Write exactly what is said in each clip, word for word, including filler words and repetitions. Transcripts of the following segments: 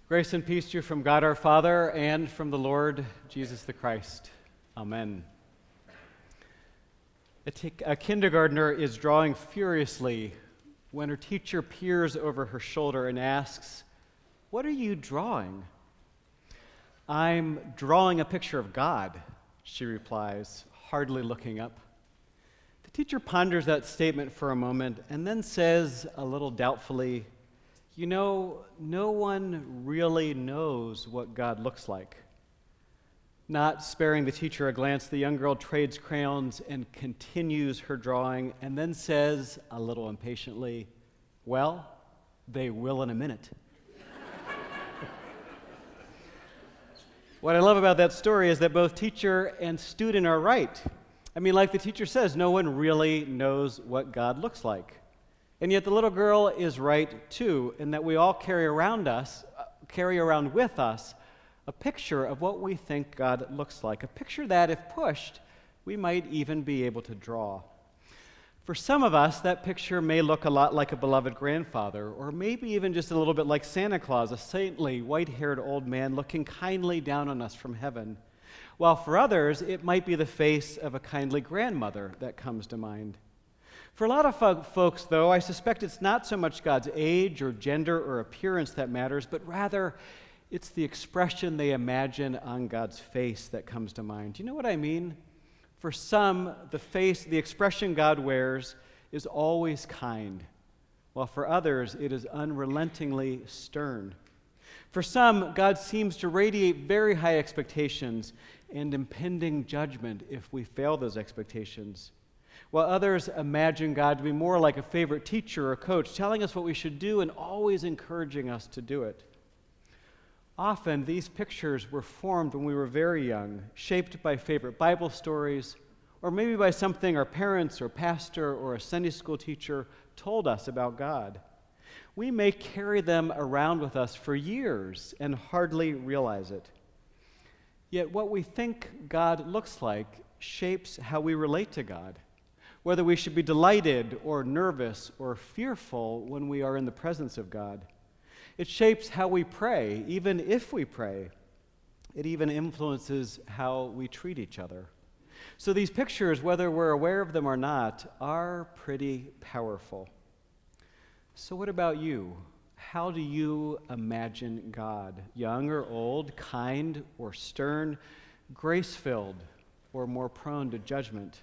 Grace and peace to you from God our Father and from the Lord Jesus the Christ. Amen. A, t- a kindergartner is drawing furiously when her teacher peers over her shoulder and asks, "What are you drawing?" "I'm drawing a picture of God," she replies, hardly looking up. The teacher ponders that statement for a moment and then says, a little doubtfully, "You know, no one really knows what God looks like." Not sparing the teacher a glance, the young girl trades crayons and continues her drawing and then says, a little impatiently, "Well, they will in a minute." What I love about that story is that both teacher and student are right. I mean, like the teacher says, no one really knows what God looks like. And yet the little girl is right, too, in that we all carry around us, uh, carry around with us, a picture of what we think God looks like, a picture that, if pushed, we might even be able to draw. For some of us, that picture may look a lot like a beloved grandfather, or maybe even just a little bit like Santa Claus, a saintly, white-haired old man looking kindly down on us from heaven. While for others, it might be the face of a kindly grandmother that comes to mind. For a lot of fo- folks, though, I suspect it's not so much God's age or gender or appearance that matters, but rather it's the expression they imagine on God's face that comes to mind. Do you know what I mean? For some, the face, the expression God wears is always kind, while for others, it is unrelentingly stern. For some, God seems to radiate very high expectations and impending judgment if we fail those expectations, while others imagine God to be more like a favorite teacher or coach, telling us what we should do and always encouraging us to do it. Often, these pictures were formed when we were very young, shaped by favorite Bible stories, or maybe by something our parents or pastor or a Sunday school teacher told us about God. We may carry them around with us for years and hardly realize it. Yet what we think God looks like shapes how we relate to God, whether we should be delighted or nervous or fearful when we are in the presence of God. It shapes how we pray, even if we pray. It even influences how we treat each other. So these pictures, whether we're aware of them or not, are pretty powerful. So what about you? How do you imagine God? Young or old, kind or stern, grace-filled or more prone to judgment?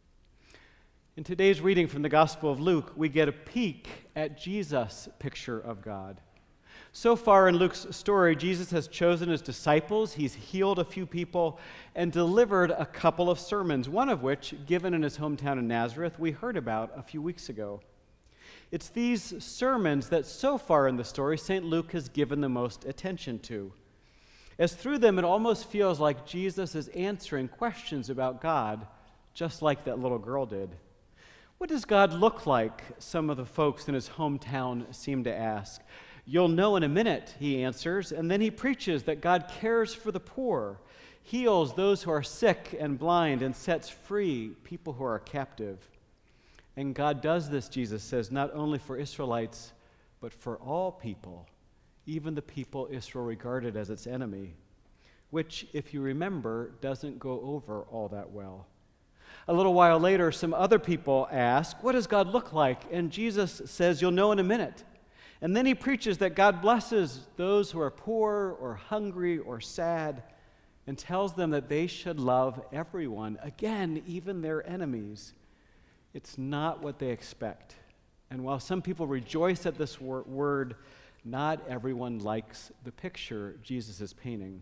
In today's reading from the Gospel of Luke, we get a peek at Jesus' picture of God. So far in Luke's story, Jesus has chosen his disciples, he's healed a few people, and delivered a couple of sermons, one of which, given in his hometown of Nazareth, we heard about a few weeks ago. It's these sermons that so far in the story, Saint Luke has given the most attention to, as through them it almost feels like Jesus is answering questions about God, just like that little girl did. What does God look like, some of the folks in his hometown seem to ask. "You'll know in a minute," he answers, and then he preaches that God cares for the poor, heals those who are sick and blind, and sets free people who are captive. And God does this, Jesus says, not only for Israelites, but for all people, even the people Israel regarded as its enemy, which, if you remember, doesn't go over all that well. A little while later, some other people ask, "What does God look like?" And Jesus says, "You'll know in a minute." And then he preaches that God blesses those who are poor or hungry or sad and tells them that they should love everyone, again, even their enemies. It's not what they expect. And while some people rejoice at this wor- word, not everyone likes the picture Jesus is painting.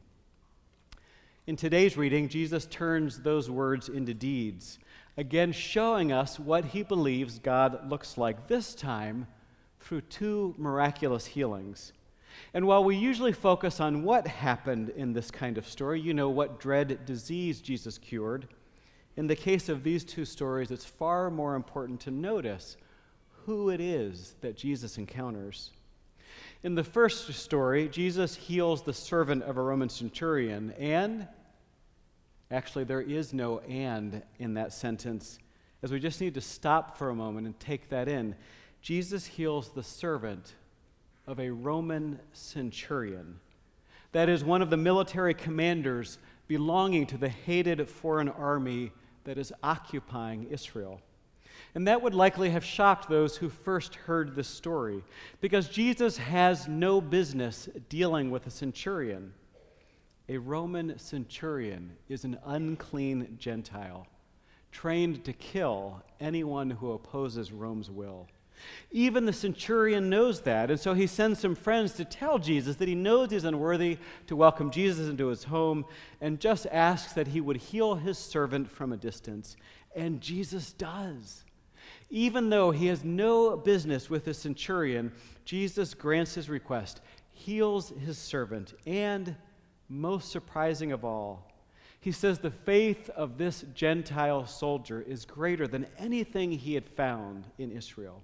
In today's reading, Jesus turns those words into deeds, again showing us what he believes God looks like, this time through two miraculous healings. And while we usually focus on what happened in this kind of story, you know, what dread disease Jesus cured, in the case of these two stories, it's far more important to notice who it is that Jesus encounters. In the first story, Jesus heals the servant of a Roman centurion, and actually there is no "and" in that sentence, as we just need to stop for a moment and take that in. Jesus heals the servant of a Roman centurion. That is, one of the military commanders belonging to the hated foreign army that is occupying Israel. And that would likely have shocked those who first heard this story, because Jesus has no business dealing with a centurion. A Roman centurion is an unclean Gentile, trained to kill anyone who opposes Rome's will. Even the centurion knows that, and so he sends some friends to tell Jesus that he knows he's unworthy to welcome Jesus into his home, and just asks that he would heal his servant from a distance. And Jesus does. Even though he has no business with the centurion, Jesus grants his request, heals his servant, and, most surprising of all, he says the faith of this Gentile soldier is greater than anything he had found in Israel.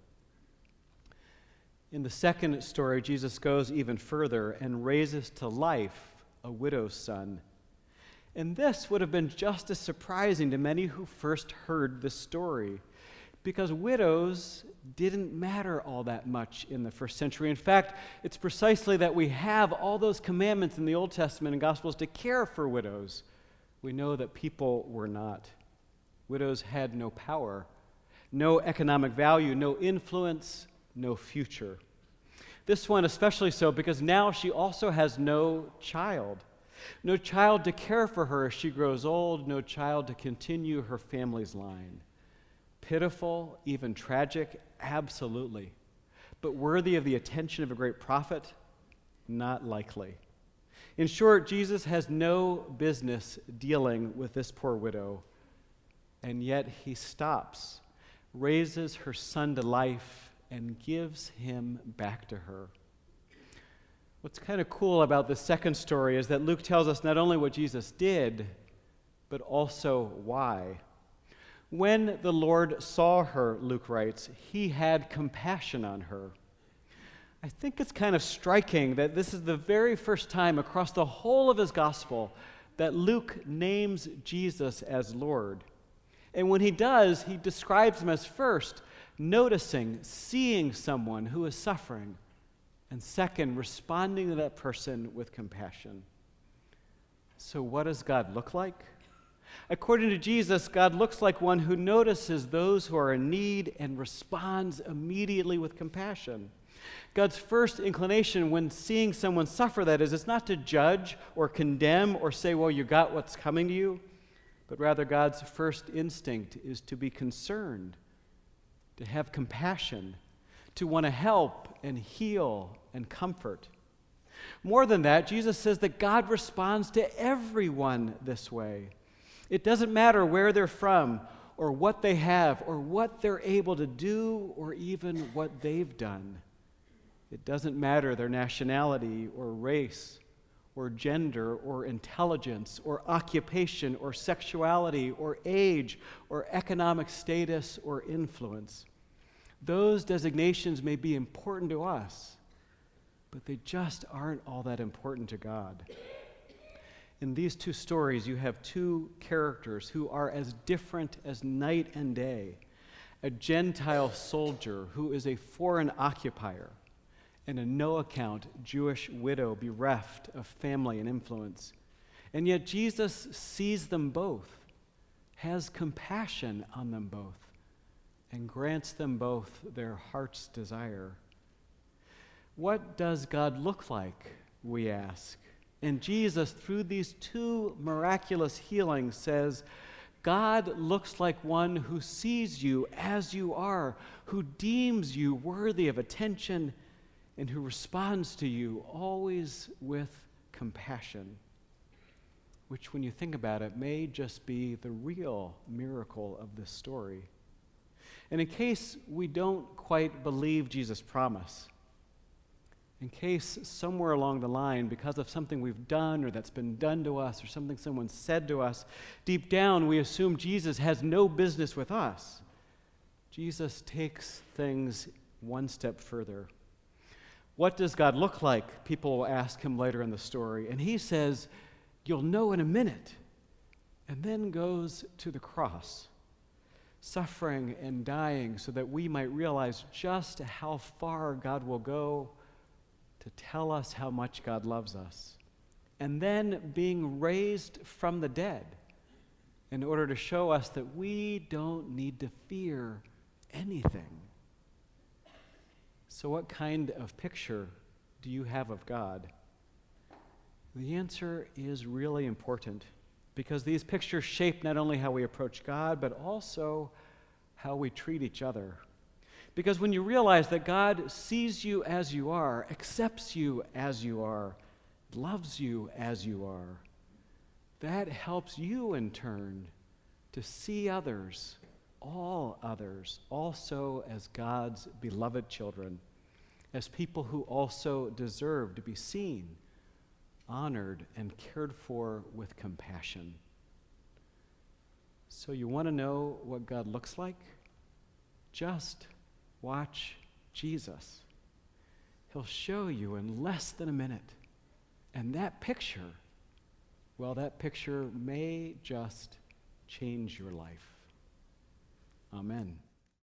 In the second story, Jesus goes even further and raises to life a widow's son. And this would have been just as surprising to many who first heard the story, because widows didn't matter all that much in the first century. In fact, it's precisely that we have all those commandments in the Old Testament and Gospels to care for widows. We know that people were not. Widows had no power, no economic value, no influence, no future. This one especially so because now she also has no child. No child to care for her as she grows old, no child to continue her family's line. Pitiful, even tragic, absolutely. But worthy of the attention of a great prophet? Not likely. In short, Jesus has no business dealing with this poor widow, and yet he stops, raises her son to life, and gives him back to her. What's kind of cool about the second story is that Luke tells us not only what Jesus did, but also why. When the Lord saw her, Luke writes, he had compassion on her. I think it's kind of striking that this is the very first time across the whole of his gospel that Luke names Jesus as Lord. And when he does, he describes him as first, noticing, seeing someone who is suffering, and second, responding to that person with compassion. So what does God look like? According to Jesus, God looks like one who notices those who are in need and responds immediately with compassion. God's first inclination when seeing someone suffer, that is, it's not to judge or condemn or say, well, you got what's coming to you, but rather God's first instinct is to be concerned, to have compassion, to want to help and heal and comfort. More than that, Jesus says that God responds to everyone this way. It doesn't matter where they're from or what they have or what they're able to do or even what they've done. It doesn't matter their nationality or race or gender or intelligence or occupation or sexuality or age or economic status or influence. Those designations may be important to us, but they just aren't all that important to God. In these two stories, you have two characters who are as different as night and day. A Gentile soldier who is a foreign occupier, and a no-account Jewish widow bereft of family and influence. And yet Jesus sees them both, has compassion on them both, and grants them both their heart's desire. What does God look like, we ask? And Jesus, through these two miraculous healings, says, God looks like one who sees you as you are, who deems you worthy of attention, and who responds to you always with compassion, which, when you think about it, may just be the real miracle of this story. And in case we don't quite believe Jesus' promise, in case somewhere along the line, because of something we've done or that's been done to us or something someone said to us, deep down we assume Jesus has no business with us, Jesus takes things one step further. What does God look like? People will ask him later in the story. And he says, you'll know in a minute. And then goes to the cross, suffering and dying so that we might realize just how far God will go to tell us how much God loves us, and then being raised from the dead in order to show us that we don't need to fear anything. So what kind of picture do you have of God? The answer is really important, because these pictures shape not only how we approach God, but also how we treat each other. Because when you realize that God sees you as you are, accepts you as you are, loves you as you are, that helps you in turn to see others, all others, also as God's beloved children, as people who also deserve to be seen, honored, and cared for with compassion. So you want to know what God looks like? Just watch Jesus. He'll show you in less than a minute. And that picture, well, that picture may just change your life. Amen.